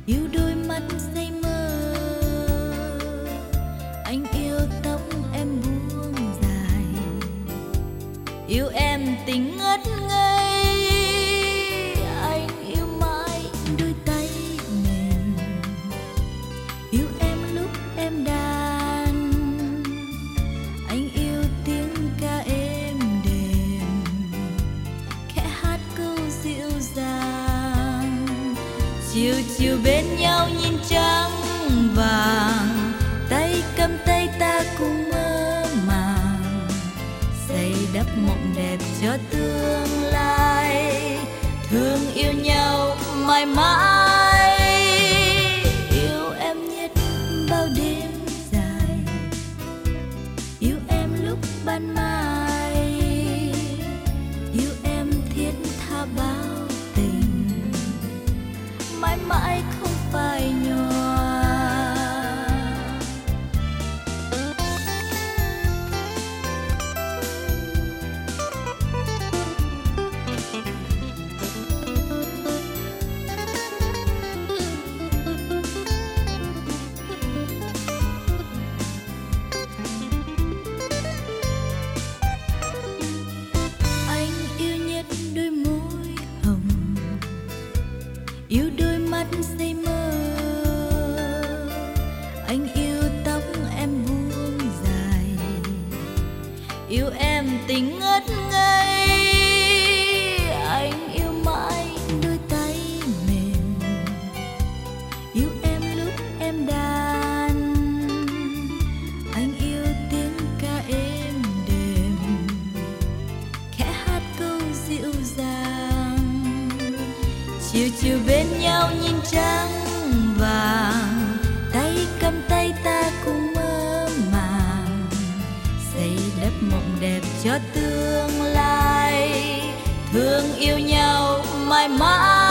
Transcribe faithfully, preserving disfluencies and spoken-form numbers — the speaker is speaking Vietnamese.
yêu đôi mắt say mơ, anh yêu tóc em buông dài, yêu em tình ngất ngây, anh yêu mãi đôi tay mềm, yêu em lúc em đàn, anh yêu tiếng ca êm đềm, khẽ hát câu dịu dàng, chiều chiều bên nhau nhìn trăng vàng, tay cầm tay ta cùng mơ màng, xây đắp mộng đẹp cho tương lai, thương yêu nhau mãi mãi, yêu em nhất bao đêm dài, yêu em lúc ban mai, yêu em thiết tha bao tình, mãi mãi không phai nhòa. Anh yêu nhất đôi môi hồng, yêu đôi mắt say mơ, anh yêu tóc em buông dài, yêu em tình ngất ngây, anh yêu mãi đôi tay mềm, yêu em lúc em đàn, anh yêu tiếng ca êm đềm, khẽ hát câu dịu dàng, chiều chiều bên nhau nhìn trăng vàng, tay cầm tay ta cùng mơ màng, xây đắp mộng đẹp cho tương lai, thương yêu nhau mãi mãi.